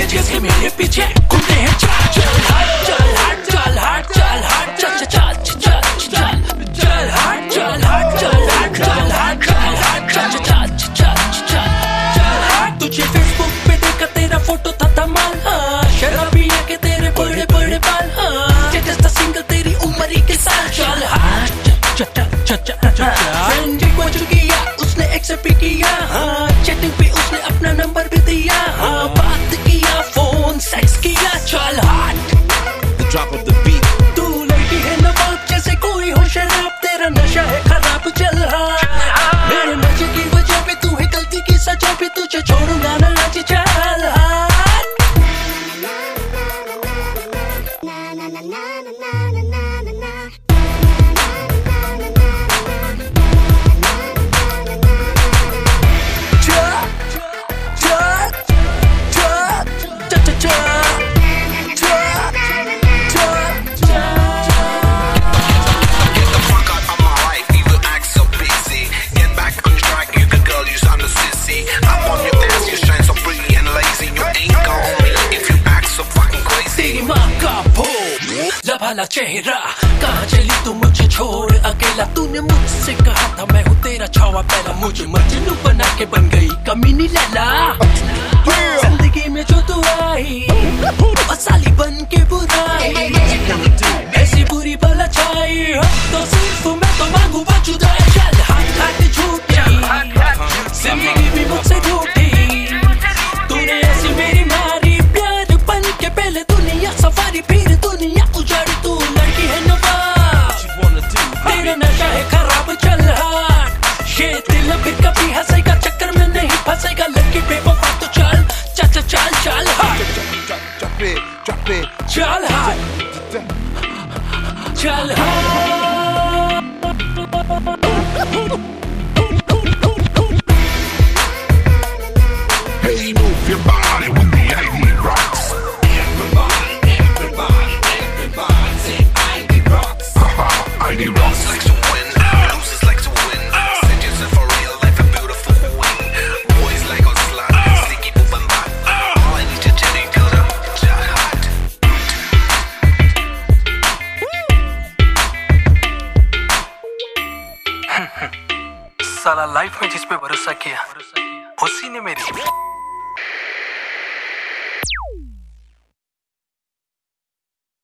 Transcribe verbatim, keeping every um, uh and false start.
जैसे मेरे पीछे घूमते हैं। चल हट चल हट चल हट चल हट चल चल चल चल चल हट चल हट चल हट चल हट चल हट चल चल चल चल हट। तुझे फेसबुक पे देखा तेरा फोटो था धमाल, शराबी के तेरे बड़े बड़े बाल, स्टेटस था सिंगल तेरी उम्र ही के साथ। चल हट चल चल चल चल फ्रेंड रिक्वेस्ट किया उसने एक्सेप्ट भी किया, चैटिंग पे उसने अपना नंबर भी दिया, बात किया फोन सेक्स किया। चल हट the drop of the beat। तू लड़की है नवाब जैसे कोई हो शराब, तेरा नशा है खराब। चल हट मेरे मजे की वजह पे तू है गलती की सजा पे, तुझे छोड़ूंगा ना आज। चल हट भला चेहरा कहाँ चली तू मुझे छोड़ अकेला, तूने मुझसे कहा था मैं हूँ तेरा छावा पहला, मुझे मजनू बना के बन गई कमीनी लैला। जिंदगी में जो तू आई साली बन के बुराई, ऐसी बुरी भला छाई तो सिर्फ मैं तो मांगू जुदाई। चल हट हट झूठी जिंदगी भी मुझसे झूठी, तूने ऐसी मेरी मारी प्यार बन के पहले दुनिया सफारी फिर दुनिया उजाड़ी। तू लड़की है नवाब तेरा नशा है खराब। चल हट ये दिल फिर कभी हंसेगा चक्कर में नहीं फंसेगा, लड़की बेवफा तो चल चल चल चल हट चल हट चल हट। Hey, move your body with the I D rocks. Everybody, everybody, everybody say I D rocks. Haha, I D rocks. Like to win, losers like to win. Set yourself for real life, a beautiful win. Boys like on slide, sneaky move and back. All I need to tell you, girl, I'm hot. साला life में जिस पे भरोसा किया उसी ने मेरी